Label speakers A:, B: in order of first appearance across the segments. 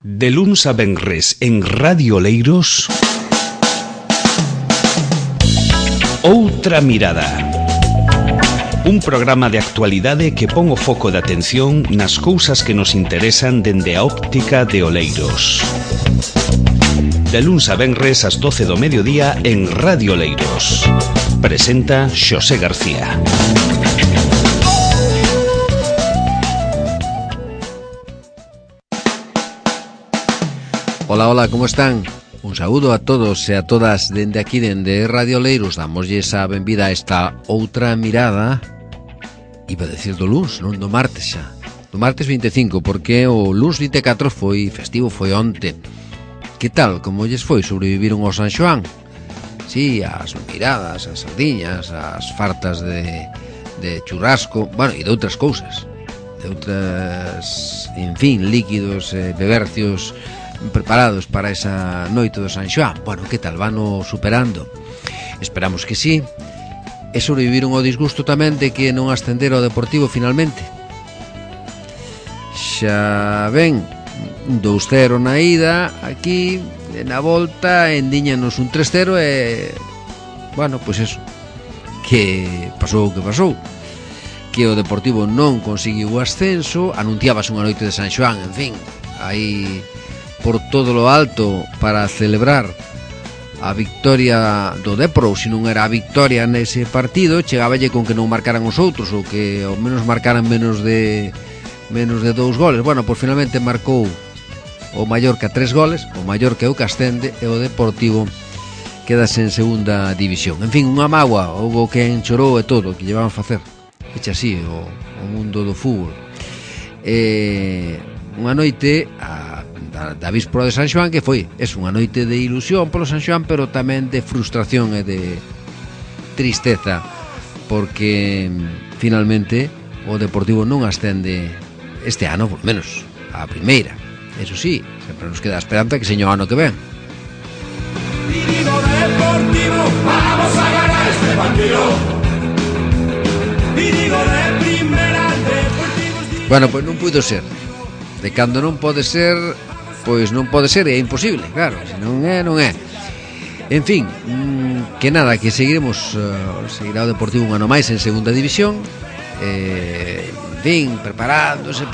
A: De luns a venres en Radio Oleiros, Outra Mirada. Un programa de actualidade que pon o foco de atención nas cousas que nos interesan dende a óptica de Oleiros. De luns a venres ás 12 do mediodía en Radio Oleiros. Presenta Xosé García.
B: Hola, hola, ¿cómo están? Un saúdo a todos e a todas dende aquí, dende Radio Oleiros. Damoslle a benvida a esta Outra Mirada. Iba a decir do luns, non do martes xa. Do martes 25, porque o luns 24 foi festivo, foi onte. Que tal, como lles foi? Sobreviviron ao San Xoán? Sí, as miradas, as sardiñas, as fartas de churrasco, bueno, e de outras cousas. De outras, en fin, líquidos, bebercios preparados para esa noite do San Xoán. Bueno, que tal, vano superando? Esperamos que sí. E sobreviviron ao disgusto tamén de que non ascendera o Deportivo finalmente. Xa ven, 2-0 na ida, aquí na volta endíñanos un 3-0 e, bueno, pois eso, que pasou o que pasou, que o Deportivo non conseguiu o ascenso. Anunciábase unha noite de San Xoán, en fin, aí por todo lo alto para celebrar a victoria do Depor, se non era a victoria nese partido, chegáballe con que non marcaran os outros, ou que ao menos marcaran menos de 2 goles. Bueno, pois finalmente marcou o Mallorca 3 goles, o Mallorca é o que ascende e o Deportivo quedase en segunda división. En fin, unha mágoa, houbo quen chorou e todo, que llevaban a facer. Echa así o mundo do fútbol. Unha noite da víspora de San Xoán que foi unha noite de ilusión polo San Xoán, pero tamén de frustración e de tristeza, porque finalmente o Deportivo non ascende este ano, por menos a primeira. Eso sí, sempre nos queda a esperanza que seño ano que ven. Deportivo, vamos a ganar este partido. De primera, Deportivo. Bueno, pois non puido ser. De cando non pode ser, pois non pode ser, é imposible, claro, se non é, non é. En fin, que nada, que seguiremos, seguirá o Deportivo un ano máis en segunda división, en fin, preparándose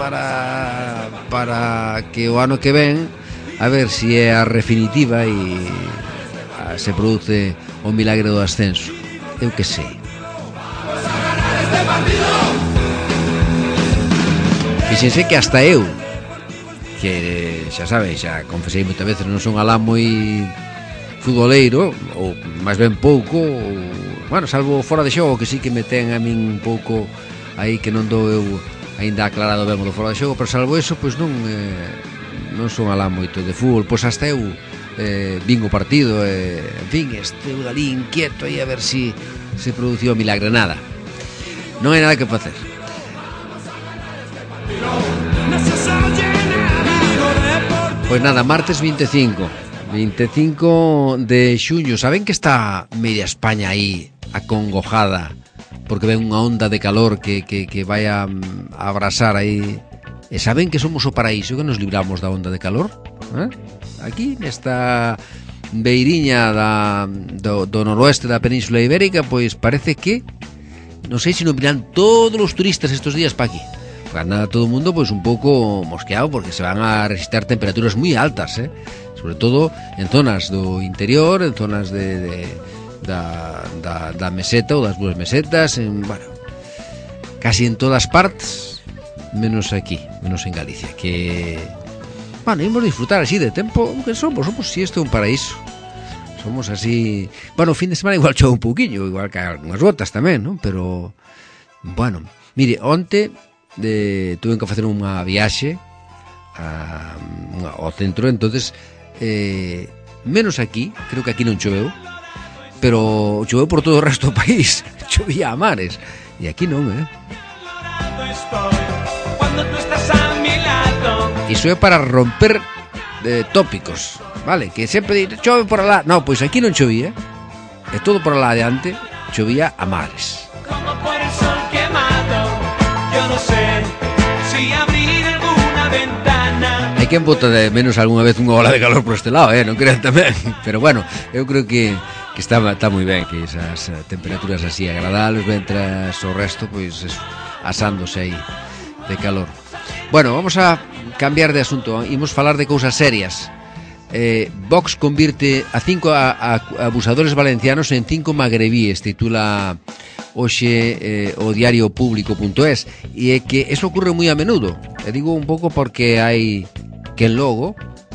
B: para que o ano que ven, a ver se é a definitiva e se produce o milagre do ascenso. Eu que sei. Fíxense que hasta eu, que xa sabes, xa confesei moitas veces, non son alá moi futboleiro, ou máis ben pouco, ou, bueno, salvo fora de xogo, que sí que me ten a min un pouco aí, que non dou eu aínda aclarado ben o do fora de xogo, pero salvo eso, pois non son alá moito de fútbol. Pois hasta eu vin o partido, en fin, estou dali inquieto aí a ver se produciu o milagre. Nada, non hai nada que facer. Pois nada, martes 25 de xuño. Saben que está media España aí acongojada porque ven unha onda de calor que vai a abrasar aí. E saben que somos o paraíso, que nos libramos da onda de calor, aquí nesta beiriña do noroeste da Península Ibérica. Pois parece que, non sei se non virán todos os turistas estes días para aquí. Anda todo o mundo pois un pouco mosqueado, porque se van a resistir temperaturas moi altas, sobre todo en zonas do interior, en zonas da meseta ou das dúas mesetas, bueno, casi en todas partes, menos aquí, menos en Galicia, que, bueno, ímos disfrutar así de tempo que somos si isto é un paraíso. Somos así, bueno, o fin de semana igual chove un pouquiño, igual que algunhas gotas tamén, non? Pero, bueno, mire, onte tuve que facer unha viaxe ao centro, entonces menos aquí, creo que aquí non choveu, pero choveu por todo o resto do país, chovía a mares, e aquí non, Iso é para romper tópicos, vale? Que sempre di, chove por alá, no, pois aquí non chovía, e todo por alá adiante chovía a mares. Como por el sol quemado, yo no sé si abrir alguna ventana. Hai quen bota de menos algunha vez unha ola de calor por este lado, non crean tamén. Pero bueno, eu creo que está moi ben, que esas temperaturas así agradables, mentras o resto, pois, asándose aí de calor. Bueno, vamos a cambiar de asunto, imos falar de cousas serias. Vox convirte a 5 abusadores valencianos en 5 magrebíes, titula hoxe o diario público.es, e é que eso ocurre moi a menudo. E digo un pouco porque hai quen logo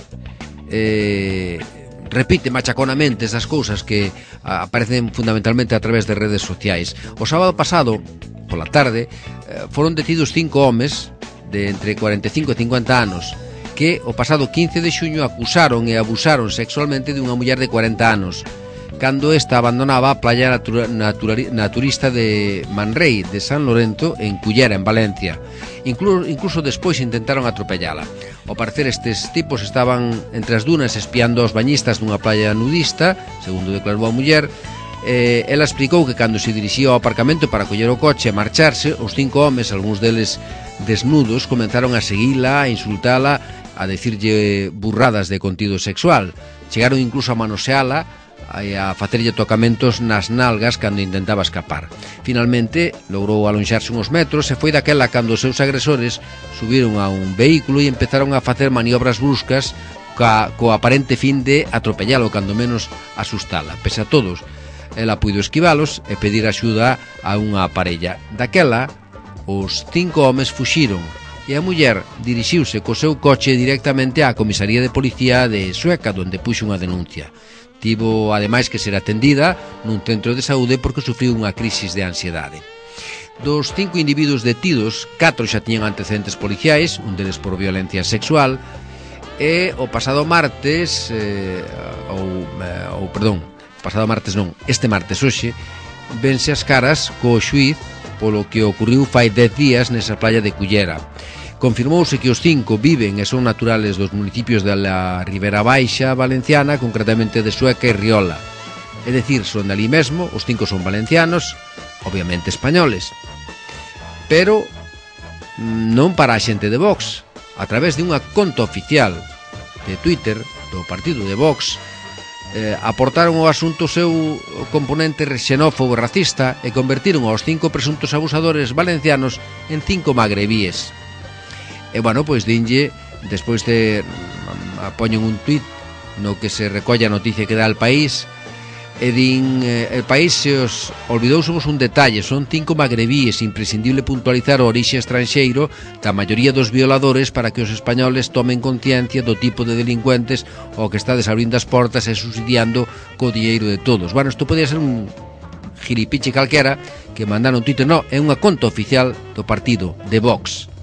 B: repite machaconamente esas cousas que aparecen fundamentalmente a través de redes sociais. O sábado pasado, pola tarde, foron detidos 5 homes de entre 45 e 50 anos que o pasado 15 de xuño acusaron e abusaron sexualmente dunha muller de 40 anos cando esta abandonaba a playa naturista de Manrei de San Lorento en Cullera, en Valencia. Incluso despois intentaron atropellala. Ao parecer estes tipos estaban entre as dunas espiando aos bañistas dunha playa nudista, segundo declarou a muller. Ela explicou que cando se dirixía ao aparcamento para coller o coche e marcharse, os 5 homes, algúns deles desnudos, comenzaron a seguila, a insultala, a decirlle burradas de contido sexual. Chegaron incluso a manoseala e a facerlle tocamentos nas nalgas cando intentaba escapar. Finalmente logrou alonxarse uns metros e foi daquela cando os seus agresores subiron a un vehículo e empezaron a facer maniobras bruscas co aparente fin de atropellalo, cando menos asustala. Pese a todos, ela puido esquivalos e pedir axuda a unha parella. Daquela, os 5 homes fuxiron e a muller dirixiuse co seu coche directamente á comisaría de policía de Sueca, onde puxo unha denuncia. Tivo, ademais, que ser atendida nun centro de saúde porque sufriu unha crisis de ansiedade. Dos 5 individuos detidos, 4 xa tiñan antecedentes policiais, un deles por violencia sexual, e o pasado martes, este martes hoxe, vense as caras co xuíz polo que ocurriu fai 10 días nesa playa de Cullera. Confirmouse que os 5 viven e son naturales dos municipios da Ribera Baixa valenciana, concretamente de Sueca e Riola. É dicir, son dali mesmo, os 5 son valencianos, obviamente españoles. Pero non para a xente de Vox. A través de unha conta oficial de Twitter do partido de Vox, aportaron ao asunto o seu componente xenófobo e racista e convertiron aos 5 presuntos abusadores valencianos en 5 magrebíes. E, bueno, pois dinlle, despois de poñen un tuit no que se recolla a noticia que dá El País, e din, El País se os olvidousemos un detalle, son 5 magrebíes, imprescindible puntualizar o orixe estranxeiro da maioría dos violadores para que os españoles tomen conciencia do tipo de delincuentes ao que estades abrindo as portas e subsidiando co dinheiro de todos. Bueno, isto podía ser un gilipiche calquera que mandaron un tuit, no, é unha conta oficial do partido de Vox.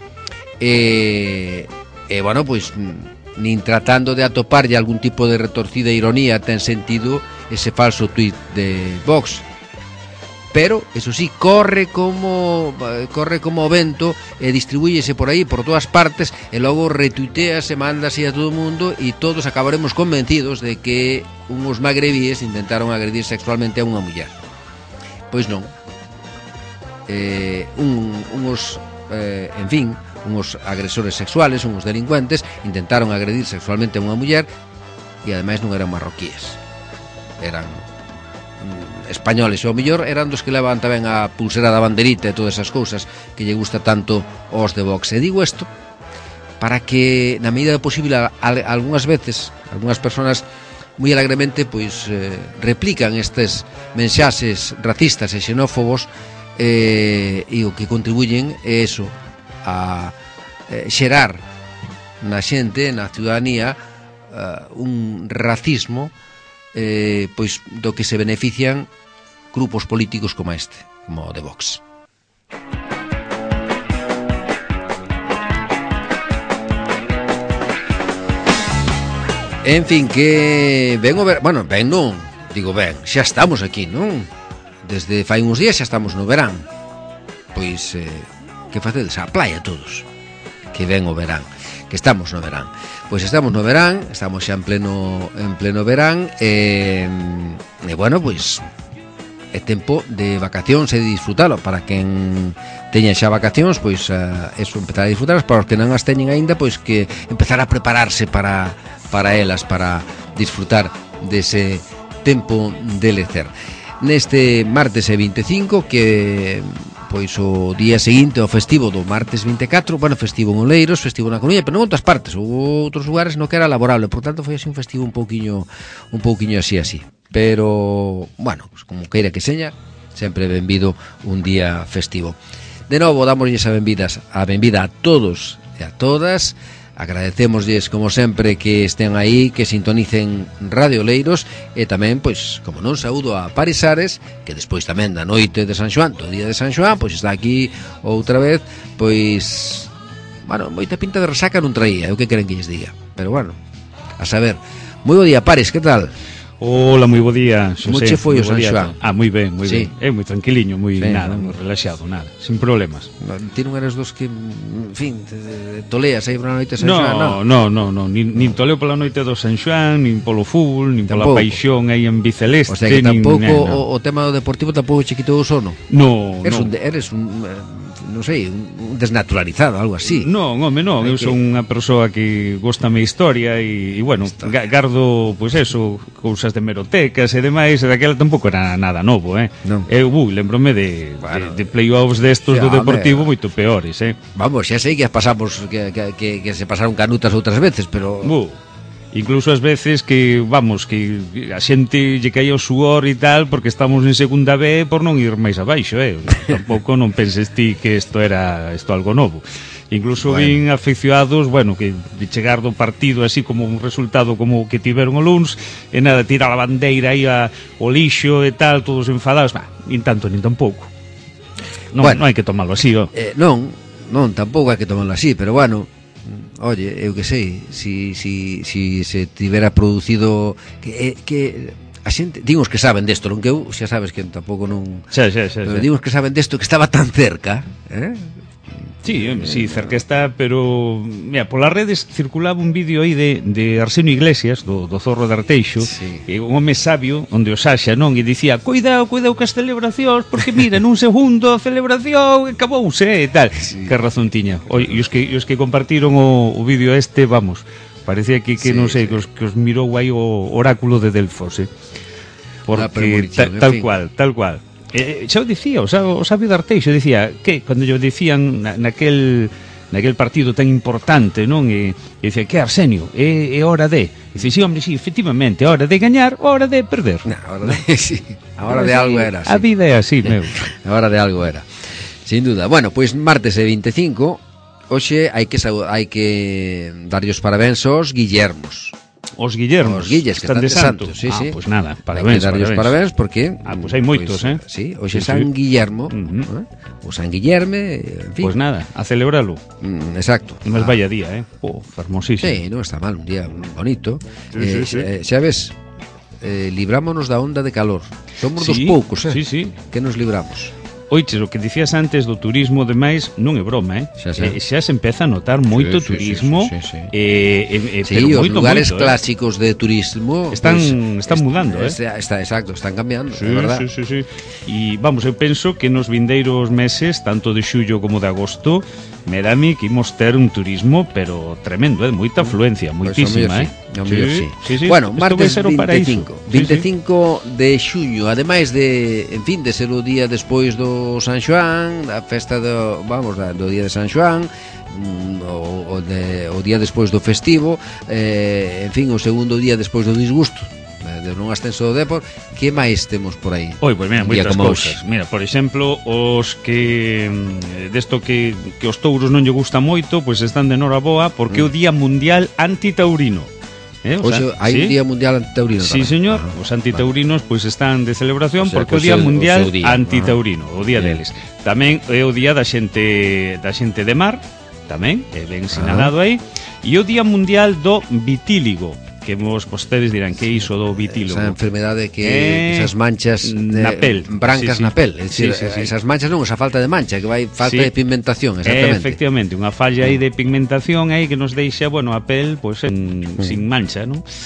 B: Bueno, pois nin tratando de atoparlle algún tipo de retorcida ironía ten sentido ese falso tuit de Vox. Pero, eso sí, corre como o vento e distribúyese por aí, por todas partes, e logo retuitease, mandase a todo o mundo e todos acabaremos convencidos de que uns magrebíes intentaron agredir sexualmente a unha muller. Pois non. Uns agresores sexuales, uns delincuentes, intentaron agredir sexualmente a unha muller e ademais non eran marroquíes, eran españoles, e ao mellor eran dos que levan tamén a pulsera da banderita e todas esas cousas que lle gusta tanto aos de Vox. E digo isto para que, na medida posible, algunhas veces, algunhas persoas moi alegremente pois replican estes mensaxes racistas e xenófobos, e o que contribuyen é eso, a xerar na xente, na ciudadanía, un racismo pois do que se benefician grupos políticos como este, como o de Vox. En fin, que ben o ver... Bueno, ben non, digo ben, xa estamos aquí, non? Desde fai uns días xa estamos no verán. Pois, que facedes? A playa todos. Que ven o verán, que estamos no verán. Pois estamos no verán, estamos xa en pleno verán, e bueno, pois é tempo de vacacións e de disfrutalo para quen teña xa vacacións, pois eso, empezar a disfrutarlas. Para os que non as teñen aínda, pois que empezar a prepararse para elas, para disfrutar dese tempo de lecer. Neste martes 25, que pois o día seguinte ao festivo do martes 24, bueno, festivo en Oleiros, festivo na Coruña, pero non en outras partes, ou outros lugares no que era laborable, por tanto foi así un festivo un pouquiño así. Pero, bueno, pues como queira que seña, sempre benvido un día festivo. De novo, damoslle a benvida a todos e a todas. Agradecémosles, como sempre, que estén aí, que sintonicen Radio Oleiros, e tamén, pois, como non, saúdo a Paris Ares, que despois tamén da noite de San Xoán, do día de San Xoán, pois está aquí outra vez, pois, bueno, moita pinta de resaca non traía, é o que queren que lles diga, pero bueno, a saber. Moi bo día, Paris, que tal?
A: Hola, moi bo día, Xosé.
B: Como che foi o San Xoán?
A: Moi ben,
B: sí.
A: ben. É moi tranquiliño, moi
B: sí,
A: nada, moi relaxado, nada, sin problemas.
B: Ti non eres dos que, en fin, toleas aí pola noite de San Xoán,
A: non, nin toleo pola noite do San Xoán, nin polo fútbol, nin pola paixón aí en Biceleste.
B: O sea que tampouco o tema do deportivo tampouco che quitou o sono.
A: No,
B: eres un non sei, un desnaturalizado, algo así.
A: Non, home, non, eu son unha persoa que góstame a historia e bueno, gardo, pois eso, cousas de merotecas e demais, e daquela tampouco era nada novo,
B: non.
A: Eu, lembrome de playoffs destos do Deportivo moito peores,
B: Vamos, xa sei que pasamos que se pasaron canutas outras veces, pero
A: incluso as veces que, vamos, que a xente lle caía o suor e tal porque estamos en segunda B por non ir máis abaixo, tampouco non penses ti que isto algo novo. Incluso vin aficionados, bueno, que de chegar do partido así como un resultado como que tiveron o luns, e nada, tirar a bandeira aí ao lixo e tal, todos enfadados, nin tanto, nin tampouco. Non hai que tomalo así,
B: non, tampouco hai que tomalo así, pero bueno, oye, eu que sei, si se tivera producido que a xente, digos que saben desto, non que eu, xa sabes que tampouco non.
A: Xa.
B: Digos que saben desto, que estaba tan cerca,
A: Sí, cerca está, pero mira, polas redes circulaba un vídeo aí de Arsenio Iglesias, do Zorro de Arteixo, e un home sabio, onde o Saxa, non, e dicía, cuidado cas celebracións, porque mira, nun segundo a celebración acabouse, e tal. Que razón tiña. E os que compartiron o vídeo vamos, parecía que non sei, que os mirou aí o oráculo de Delfos, porque tal cual. Xa o dicía, o sabio de Arteixo dicía que, cando yo dicían naquel partido tan importante, non? E dicía, que Arsenio, é hora de. Dice, sí, hombre, sí, efectivamente, hora de gañar, hora de perder.
B: A hora de algo era.
A: A vida é así, meu.
B: A hora de algo era. Sin duda. Bueno, pois martes 25, hoxe hai que darlle os parabéns aos Guillermos.
A: Os Guillermos,
B: os Guilles, que están de santo. Sí.
A: Pois nada, parabéns.
B: Hai que darlle os parabéns porque
A: pois hai moitos,
B: Sí, hoxe San Guillermo, o San Guillerme, en fin.
A: Pois nada, a celebralo.
B: Exacto.
A: Mas vaya día, fermosísimo.
B: Sí, non está mal, un día bonito. Xa ves, librámonos da onda de calor. Somos dos poucos, que nos libramos.
A: Oiches, o que dicías antes do turismo demais non é broma, xa se empeza a notar moito turismo, pero
B: os lugares clásicos de turismo
A: están mudando,
B: exacto, están cambiando, é verdad.
A: Sí. E vamos, eu penso que nos vindeiros meses, tanto de xullo como de agosto, me dame que imos ter un turismo pero tremendo, moita afluencia, moitísima,
B: Sí. Bueno, martes 25 de xuño, ademais de, en fin, de ser o día despois do San Xoán, a festa do día de San Xoán, o día despois do festivo, en fin, o segundo día despois do disgusto de un ascenso do Depor. Que máis temos por aí?
A: Pois mira, moitas cousas. Mira, por exemplo, os que desto que os touros non lle gusta moito, pois están de noraboa porque é o Día Mundial Antitaurino.
B: Hoxe hai un Día Mundial Antitaurino.
A: Sí, señor, os antitaurinos pois están de celebración porque é o Día Mundial Antitaurino, o día deles. Tamén é o Día da xente de mar, tamén é ben sinalado aí, e o Día Mundial do Vitíligo, que vostedes dirán que é iso do vitíligo.
B: Esa enfermedade que esas manchas
A: na pel,
B: brancas na pel, é dicir, esas manchas non, esa falta de mancha, que vai falta de pigmentación, exactamente.
A: Efectivamente, unha falla aí de pigmentación aí que nos deixa, a pel pois sin mancha, non?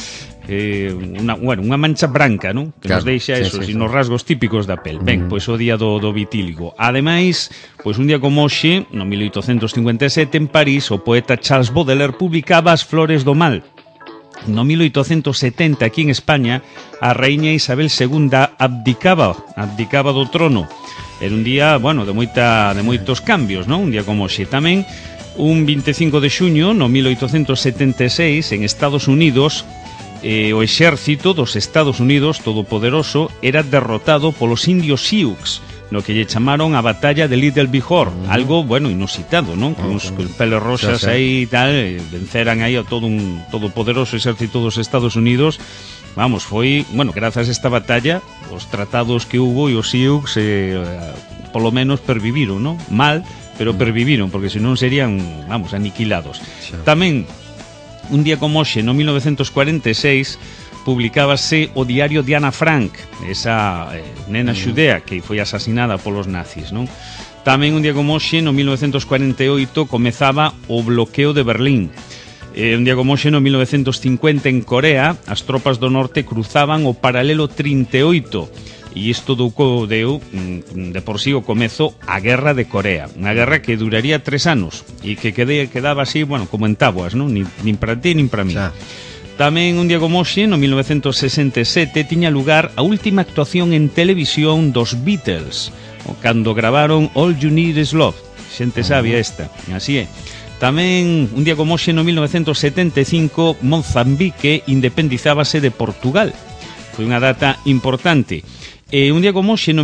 A: unha mancha branca, non? Que nos deixa eso, nos rasgos típicos da pel. Ben, pois o día do vitíligo. Ademais, pois un día como hoxe, no 1857, en París, o poeta Charles Baudelaire publicaba As flores do mal. No 1870, aquí en España, a reiña Isabel II abdicaba do trono. Era un día, bueno, de moitos cambios, non? Un día como hoxe. Tamén, un 25 de xuño, no 1876, en Estados Unidos, o exército dos Estados Unidos todopoderoso era derrotado polos indios Sioux, no que lle chamaron a batalla de Little Bihor, algo, bueno, inusitado, non? Con os pelos rosas aí e tal, venceran aí a todo un todopoderoso exército dos Estados Unidos. Vamos, foi, bueno, grazas a esta batalla, os tratados que hubo e os Sioux polo menos perviviron, non? Mal, pero perviviron, porque senón serían, vamos, aniquilados. Tamén un día como hoxe, no 1946, publicábase o diario de Ana Frank, esa nena xudea que foi asasinada polos nazis, non? Tamén un día como hoxe, no 1948, comezaba o bloqueo de Berlín. Un día como hoxe, no 1950, en Corea, as tropas do norte cruzaban o paralelo 38, e isto deu de por sí o comezo a Guerra de Corea, unha guerra que duraría 3 anos e que quedaba así, bueno, como en táboas, non? Nin para ti, nin para mí. Tamén un día como hoxe, no 1967, tiña lugar a última actuación en televisión dos Beatles, cando gravaron All You Need Is Love. Xente sabia esta, así é. Tamén un día como hoxe, no 1975, Mozambique independizábase de Portugal. Foi unha data importante. Un día como hoxe, no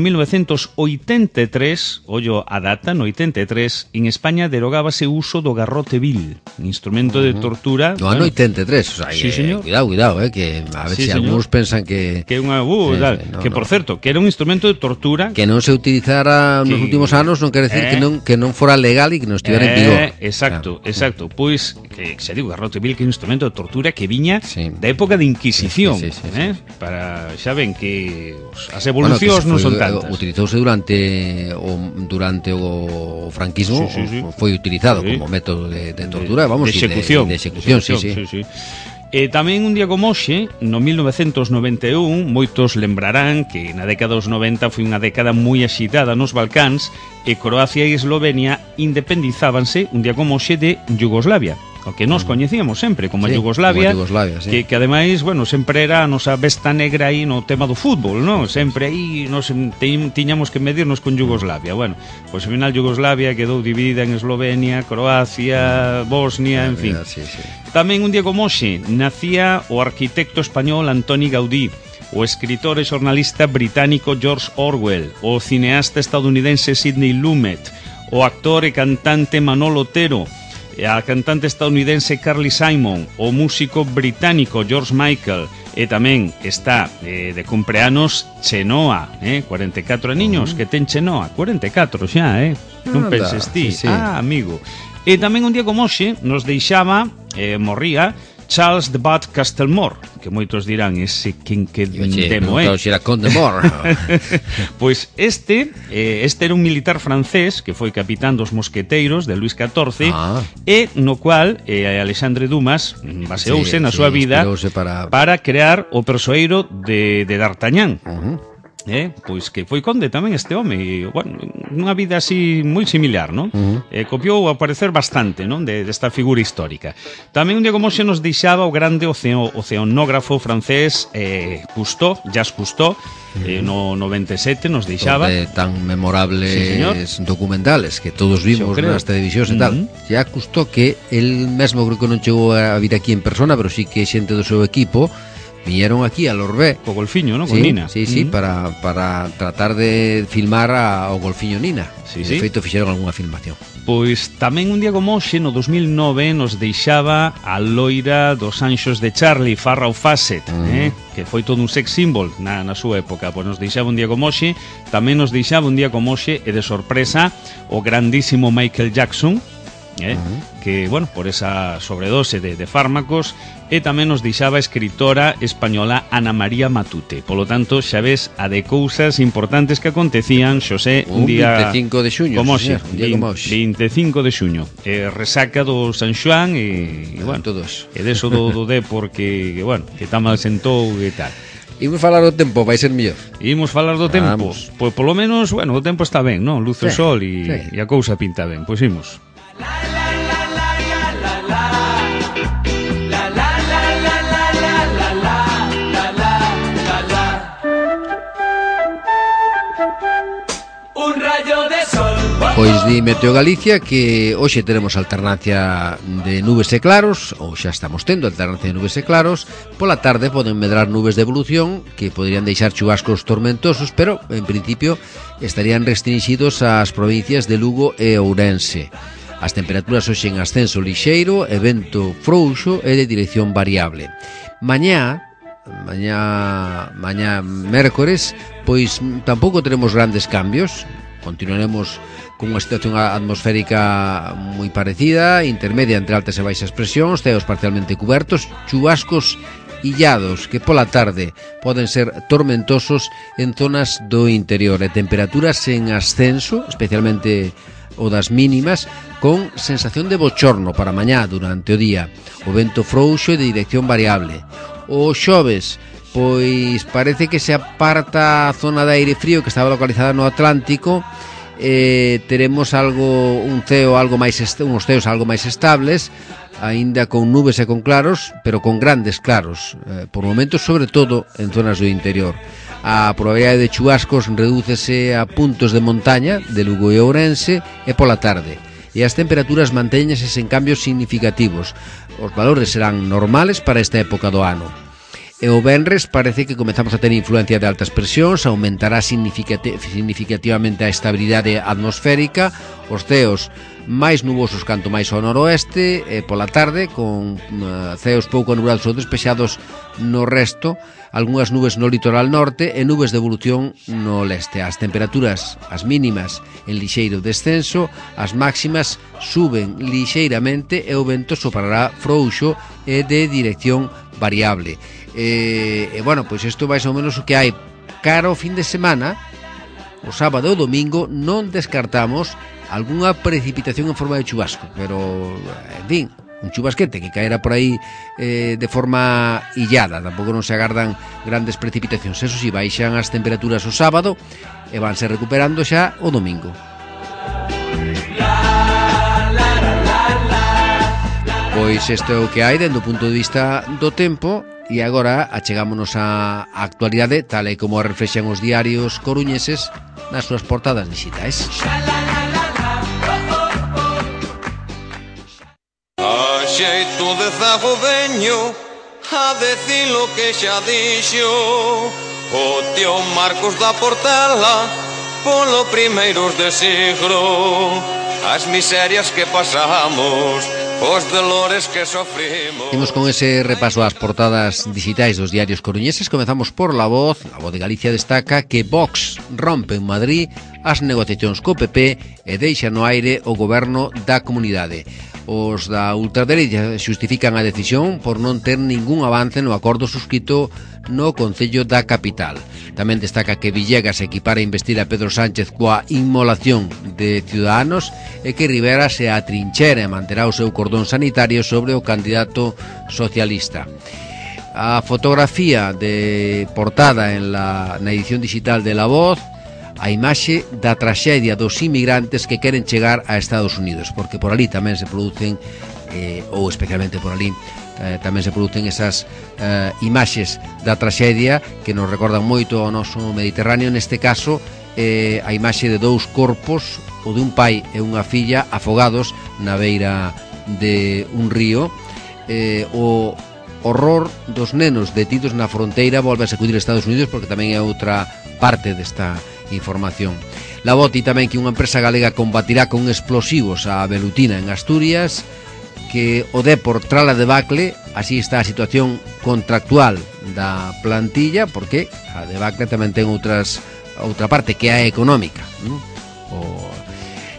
A: 1983, ollo a data, no 83, en España derogábase o uso do garrote vil, instrumento de tortura.
B: No ano 83, o sea,
A: sí, señor.
B: Cuidado, que a ver, sí, se algúns pensan que
A: é unha que por certo, que era un instrumento de tortura
B: que non se utilizara nos últimos anos, non quere decir que non fora legal e que non estivera en vigor.
A: Exacto. Pois que se digo garrote vil, que é un instrumento de tortura que viña da época de Inquisición, para xa ven que as evolucións non son tantas.
B: Utilizouse durante o franquismo, foi utilizado como método de tortura, vamos,
A: de execución.
B: Sí.
A: Tamén un día como hoxe, no 1991, moitos lembrarán que na década dos 90 foi unha década moi axitada nos Balcáns e Croacia e Eslovenia independizábanse un día como hoxe de Yugoslavia, o que nos coñecíamos sempre como Yugoslavia, que ademais, bueno, sempre era a nosa besta negra aí no tema do fútbol, non? Sempre aí nos tiñamos que medirnos con Yugoslavia. Bueno, pois ao final Yugoslavia quedou dividida en Eslovenia, Croacia, Bosnia, en fin. Tamén un día como hoxe nacía o arquitecto español Antoni Gaudí, o escritor e xornalista británico George Orwell, o cineasta estadounidense Sidney Lumet, o actor e cantante Manolo Otero, a cantante estadounidense Carly Simon, o músico británico George Michael, e tamén está de cumpleanos Chenoa, 44 aniños que ten Chenoa, 44 xa, non penses ti, amigo. E tamén un día como hoxe nos deixaba, morría Charles de Bat Castelmore, que moitos dirán ese quen que demo é.
B: Claro, xera Conde Mor.
A: Pois este era un militar francés que foi capitán dos mosqueteiros de Luís XIV e no cual Alexandre Dumas baseouse na súa vida para crear o persoeiro de D'Artagnan. Pois que foi conde tamén este home e, bueno, unha vida así moi similar, non? Copiou ao parecer bastante, non? Desta figura histórica. Tamén un día como xe nos deixaba o grande oceanógrafo francés Jacques Cousteau, no 97 nos deixaba
B: tan memorables documentales que todos vimos nas televisións e tal. Jacques Cousteau, que el mesmo creo que non chegou a vir aquí en persona, pero sí que xente do seu equipo viñeron aquí a Lorbé
A: co golfiño, ¿no? Con Nina.
B: Sí, para tratar de filmar ao golfiño Nina. De feito fixeron algunha filmación.
A: Pois tamén un día como hoxe, no 2009, nos deixaba a loira dos Anxos de Charlie, Farrah Fawcett, que foi todo un sex symbol na súa época. Pois nos deixaba un día como hoxe, tamén nos deixaba un día como hoxe, e de sorpresa, o grandísimo Michael Jackson, que, bueno, por esa sobredose de fármacos, e tamén nos deixaba a escritora española Ana María Matute. Polo tanto, xa ves a de cousas importantes que acontecían, Xosé, un día
B: 25 de xuño,
A: como
B: señor,
A: xe,
B: un día como hoxe.
A: 25 de xuño. Resaca do San Xoán e bueno,
B: todo eso.
A: E deso do Depor que bueno, que tan mal sentou e tal.
B: Imos falar do tempo, vai ser mellor.
A: Imos falar do tempo. Pois polo menos, bueno, o tempo está ben, non? Luce o sol e a cousa pinta ben. Pois imos. Pois di Meteo Galicia que hoxe teremos alternancia de nubes e claros, ou xa estamos tendo alternancia de nubes e claros. Pola tarde poden medrar nubes de evolución que poderían deixar chubascos tormentosos, pero en principio estarían restringidos ás provincias de Lugo e Ourense. As temperaturas hoxe en ascenso lixeiro e vento frouxo e de dirección variable. Mañá mércores, pois tampouco teremos grandes cambios. Continuaremos con unha situación atmosférica moi parecida, intermedia entre altas e baixas presións, ceos parcialmente cubertos, chubascos illados que pola tarde poden ser tormentosos en zonas do interior e temperaturas en ascenso, especialmente o das mínimas, con sensación de bochorno para mañá durante o día. O vento frouxo e de dirección variable. O xoves, pois parece que se aparta a zona de aire frío que estaba localizada no Atlántico. Teremos unos ceos algo máis estables, aínda con nubes e con claros, pero con grandes claros, por momentos, sobre todo en zonas do interior. A probabilidade de chubascos redúcese a puntos de montaña de Lugo e Ourense e pola tarde, e as temperaturas mantéñense sen cambios significativos. Os valores serán normales para esta época do ano. E o venres parece que comezamos a ter influencia de altas presións, aumentará significativamente a estabilidade atmosférica, os ceos máis nubosos canto máis ao noroeste, e pola tarde con ceos pouco nublados ou despexados no resto, algunhas nubes no litoral norte e nubes de evolución no leste. As temperaturas, as mínimas en lixeiro descenso, as máximas suben lixeiramente e o vento soprará frouxo e de dirección variable. Bueno, pois isto vai ser ao menos o que hai cara ao fin de semana. O sábado e o domingo non descartamos algunha precipitación en forma de chubasco, pero, en fin, un chubasquete que caerá por aí de forma illada. Tampouco non se agardan grandes precipitacións. Eso si, baixan as temperaturas o sábado e vanse recuperando xa o domingo. Pois isto é o que hai dentro do punto de vista do tempo. E agora achegámonos á actualidade tal e como a reflexan os diarios coruñeses nas súas portadas digitais.
C: A xeito de zago veño a decir lo que xa dixo o tío Marcos da Portela polo primeiros de siglo, as miserias que pasamos, os dolores que sofrimos.
A: Imos con ese repaso ás portadas digitais dos diarios coruñeses. Comezamos por La Voz. A Voz de Galicia destaca que Vox rompe en Madrid as negociacións co PP e deixa no aire o goberno da comunidade. Os da ultradereita xustifican a decisión por non ter ningún avance no acordo suscrito no Concello da Capital. Tamén destaca que Villegas equipara investir a Pedro Sánchez coa inmolación de Ciudadanos e que Rivera se atrinchera e manterá o seu cordón sanitario sobre o candidato socialista. A fotografía de portada na edición digital de La Voz, a imaxe da traxedia dos inmigrantes que queren chegar a Estados Unidos, porque por ali tamén se producen, ou especialmente por ali, tamén se producen esas imaxes da traxedia que nos recordan moito ao noso Mediterráneo. Neste caso, a imaxe de dous corpos, o de un pai e unha filla afogados na beira de un río. O horror dos nenos detidos na fronteira volve a sacudir Estados Unidos, porque tamén é outra parte desta información. La Voz di tamén que unha empresa galega combatirá con explosivos a velutina en Asturias, que o Depor trala de debacle. Así está a situación contractual da plantilla, porque a debacle tamén ten outra parte que é a económica, non?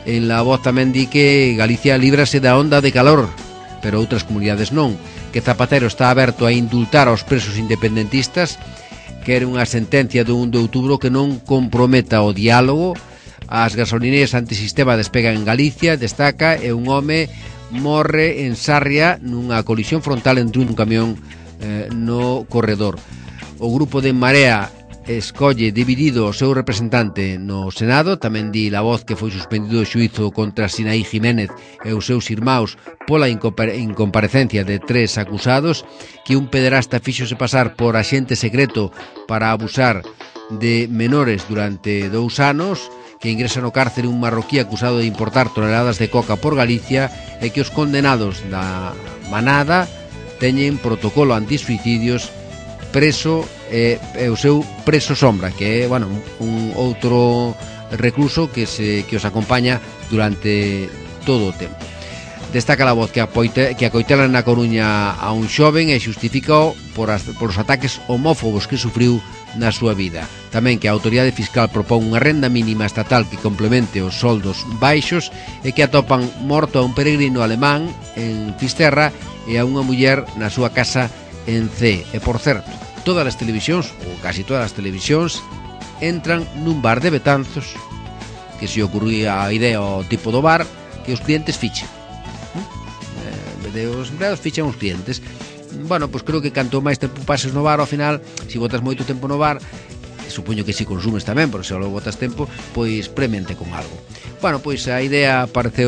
B: En La Voz tamén di que Galicia líbrase da onda de calor, pero outras comunidades non, que Zapatero está aberto a indultar aos presos independentistas, que era unha sentencia do 1 de outubro que non comprometa o diálogo. As gasolineras antisistema despegan en Galicia, destaca, e un home morre en Sarria nunha colisión frontal entre un camión no corredor. O grupo de Marea escolle dividido o seu representante no Senado. Tamén di La Voz que foi suspendido o xuízo contra Sinaí Jiménez e os seus irmãos pola incomparecencia de 3 acusados, que un pederasta fíxose pasar por axente secreto para abusar de menores durante 2 anos, que ingresa no cárcere un marroquí acusado de importar toneladas de coca por Galicia, e que os condenados da manada teñen protocolo antisuicidios, preso e o seu preso sombra, que é, bueno, un outro recluso que os acompaña durante todo o tempo. Destaca La Voz que acoitelan na Coruña a un xoven e xustificao por os ataques homófobos que sufriu na súa vida. Tamén que a autoridade fiscal propón unha renda mínima estatal que complemente os soldos baixos, e que atopan morto a un peregrino alemán en Fisterra e a unha muller na súa casa en C. E, por certo, todas as televisións, ou casi todas as televisións, entran nun bar de Betanzos, que se ocurría a idea ao tipo do bar que os clientes fichen. Os empleados fichan os clientes. Bueno, pois creo que canto máis tempo pases no bar, ao final, se botas moito tempo no bar, supoño que si consumes tamén, porque se logo botas tempo, pois premente con algo. Bueno, pois a idea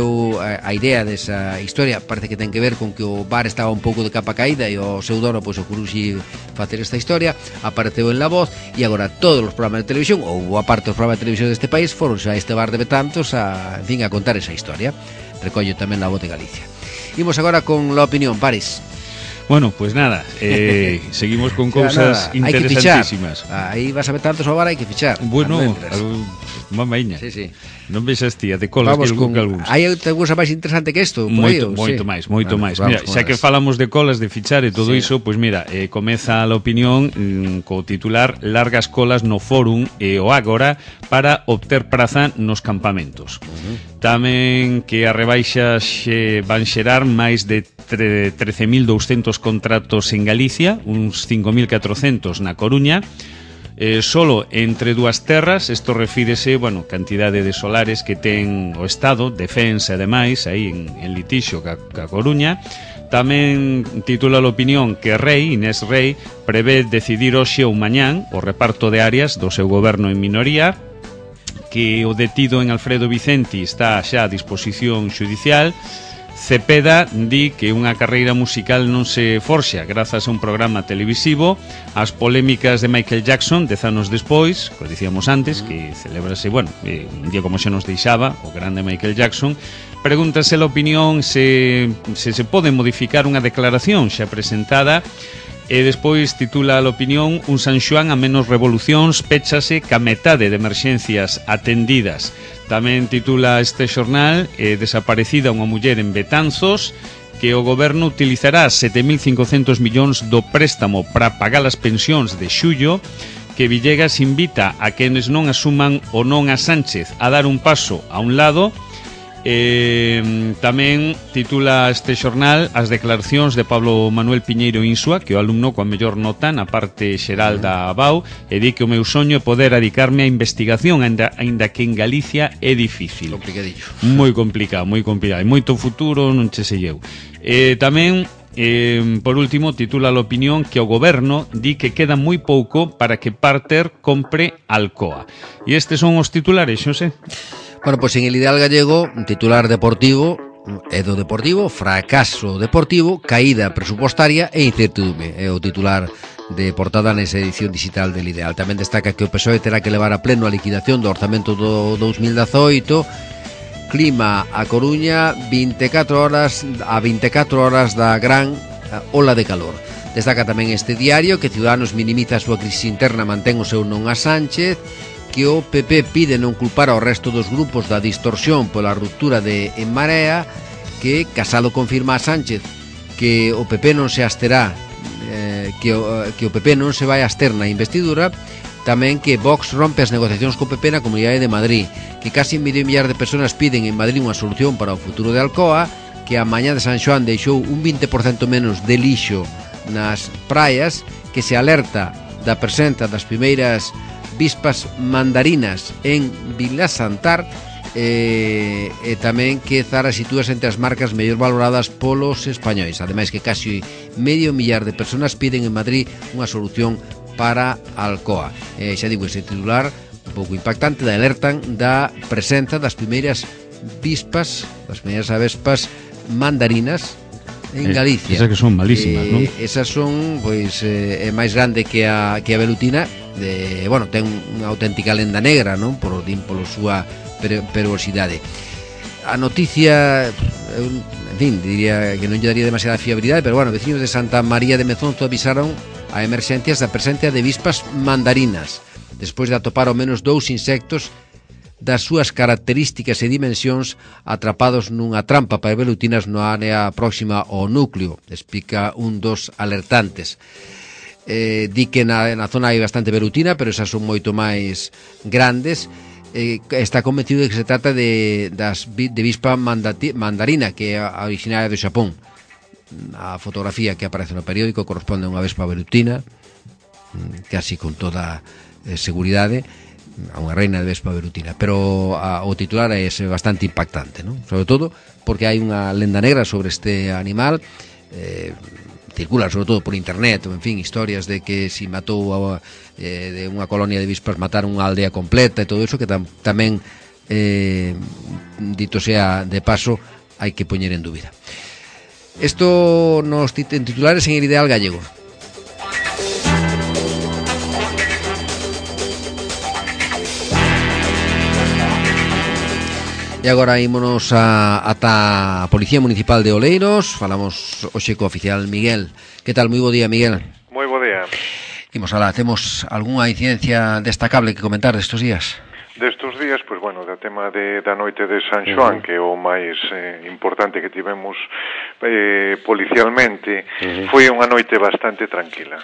B: desa historia parece que ten que ver con que o bar estaba un pouco de capa caída e o seu dono pois ocurriu facer esta historia, apareceu en La Voz, e agora todos os programas de televisión, ou boa parte dos programas de televisión deste país, foron a este bar de Betanzos a contar esa historia. Recollo tamén La Voz de Galicia. Imos agora con La Opinión, Paris.
A: Bueno, pues nada, seguimos con cousas interesantísimas.
B: Aí vas a ver tantos ao bar, hai que fichar.
A: Bueno, mamaíña.
B: Sí.
A: Non vexas ti a de colas que con algúns.
B: Hai outra cousa máis interesante que isto?
A: Moito máis. Mira, xa que falamos de colas, de fichar e todo iso, pois mira, comeza a La Opinión co titular "Largas colas no Fórum e o Ágora para obter praza nos campamentos". Tamén que a rebaixa van xerar máis de 13.200 contratos en Galicia, uns 5.400 na Coruña. Solo entre dúas terras, isto refírese, bueno, cantidade de solares que ten o Estado, Defensa e demais, aí en litixo ca Coruña. Tamén titula a Opinión que Inés Rei, prevé decidir hoxe ou mañán o reparto de áreas do seu goberno en minoría, que o detido en Alfredo Vicenti está xa a disposición xudicial. Cepeda di que unha carreira musical non se forxa grazas a un programa televisivo. As polémicas de Michael Jackson 10 anos despois, que dicíamos antes, que celebrase, bueno, un día como xa nos deixaba o grande Michael Jackson. Pregúntase a Opinión se pode modificar unha declaración xa presentada. E despois titula a Opinión: un San Xoán a menos revolucións, péchase ca metade de emerxencias atendidas. Tamén titula este xornal desaparecida unha muller en Betanzos, que o goberno utilizará 7.500 millóns do préstamo para pagar as pensións de xullo, que Villegas invita a quenes non asuman o non a Sánchez a dar un paso a un lado. Tamén titula este xornal as declaracións de Pablo Manuel Piñeiro Insua, que é o alumno coa mellor nota na parte xeral da ABAU, e di que o meu soño é poder dedicarme á investigación, aínda que en Galicia é difícil.
B: Complicadillo.
A: Moi complicado, e moito futuro non che sei eu. Tamén por último, titula a Opinión que o goberno di que queda moi pouco para que Parter compre Alcoa. E estes son os titulares, Xosé.
B: Bueno, pois en El Ideal Gallego, un titular deportivo é do Deportivo: fracaso deportivo, caída presupostaria e incertidumbre. É o titular de portada nesa edición digital del Ideal. Tamén destaca que o PSOE terá que levar a pleno a liquidación do orzamento do 2018. Clima a Coruña, 24 horas da gran ola de calor. Destaca tamén este diario que Ciudadanos minimiza a súa crisis interna, mantén o seu non a Sánchez, que o PP pide non culpar ao resto dos grupos da distorsión pola ruptura de En Marea, que Casado confirma a Sánchez que o PP non se absterá, que o PP non se vai abster na investidura. tamén que Vox rompe as negociacións co PP na Comunidade de Madrid, que casi 1,5 millar de personas piden en Madrid unha solución para o futuro de Alcoa, que a mañá de San Xoán deixou un 20% menos de lixo nas praias, que se alerta da presenza das primeiras vispas mandarinas en Vilasantar, e tamén que Zara sitúase entre as marcas mellor valoradas polos españois. Ademais que casi 1,5 millar de personas piden en Madrid unha solución para Alcoa. Xa digo, ese titular un pouco impactante, da alertan da presenza das primeiras vispas, das primeiras avespas mandarinas en Galicia.
D: Esas que son malísimas, non?
B: Esas son, pois, é máis grande que a velutina, bueno, ten unha auténtica lenda negra, non? Polo súa perigosidade. A noticia, en fin, diría que non lle daría demasiada fiabilidade, pero bueno, veciños de Santa María de Mezonzo avisaron a emerxencias da presencia de vispas mandarinas, despois de atopar ao menos 2 insectos das súas características e dimensións atrapados nunha trampa para velutinas na área próxima ao núcleo, explica un dos alertantes. Di que na zona hai bastante velutina, pero esas son moito máis grandes. Está convencido de que se trata de vispa mandarina, que é a originaria do Xapón. A fotografía que aparece no periódico corresponde a unha vespa velutina, casi con toda seguridade, a unha reina de vespa velutina, pero o titular é bastante impactante, non? Sobre todo porque hai unha lenda negra sobre este animal, circula sobre todo por internet, ou en fin, historias de que si matou de unha colonia de vispas mataron unha aldea completa e todo iso, que tamén, dito sea de paso, hai que poñer en dúbida. Isto nos titulares en El Ideal Gallego. E agora ímonos ata a Policía Municipal de Oleiros. Falamos hoxe co oficial Miguel. Que tal? Moi bo día, Miguel.
E: Moi bo día.
B: Imos alá, temos algunha incidencia destacable que comentar destes días?
E: Destes días, pois, bueno, da tema da noite de San Xoán, que é o máis importante que tivemos policialmente, foi unha noite bastante tranquila.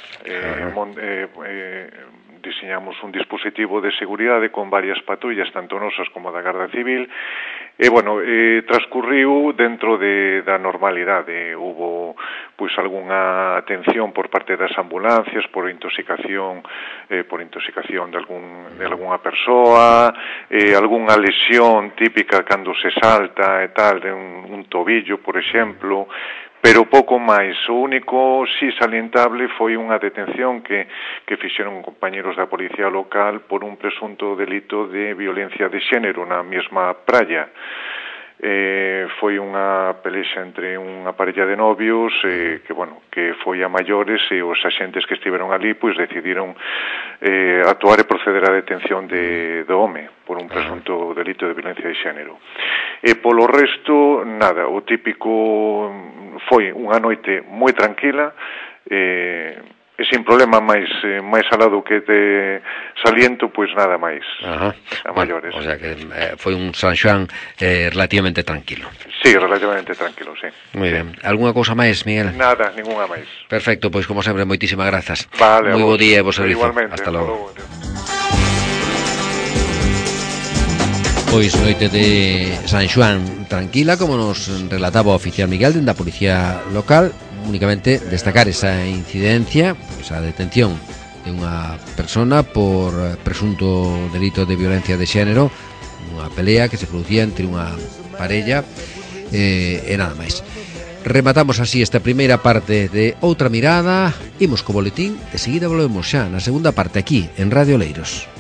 E: Diseñamos un dispositivo de seguridade con varias patrullas, tanto nosas como da Garda Civil, e, bueno, transcurriu dentro da normalidade. Hubo, pois, algunha atención por parte das ambulancias por intoxicación de algunha persoa, algunha lesión típica cando se salta e tal, de un tobillo, por exemplo, pero pouco máis. O único si salientable foi unha detención que fixeron compañeros da policía local por un presunto delito de violencia de xénero na mesma praia. Foi unha pelexa entre unha parella de novios que foi a maiores, e os axentes que estiveron ali pois decidiron actuar e proceder á detención do home por un presunto delito de violencia de xénero. E polo resto, nada, o típico foi unha noite moi tranquila, e sin problema máis alado que te saliento, pois nada máis. A maiores.
B: O sea que foi un San Xoán relativamente tranquilo.
E: Sí, relativamente tranquilo, sí.
B: Moi ben. Algúna cousa máis, Miguel?
E: Nada, ninguna máis.
B: Perfecto, pois como sempre, moitísimas grazas.
E: Vale,
B: moi bo día e bo servizo.
E: Igualmente.
B: Hasta logo. Pois noite de San Xoán tranquila, como nos relataba o oficial Miguel dende a policía local. Únicamente destacar esa incidencia, esa detención de unha persona por presunto delito de violencia de xénero, unha pelea que se producía entre unha parella e nada máis. Rematamos así esta primeira parte de Outra Mirada. Imos co boletín, de seguida volvemos xa na segunda parte aquí en Radio Oleiros.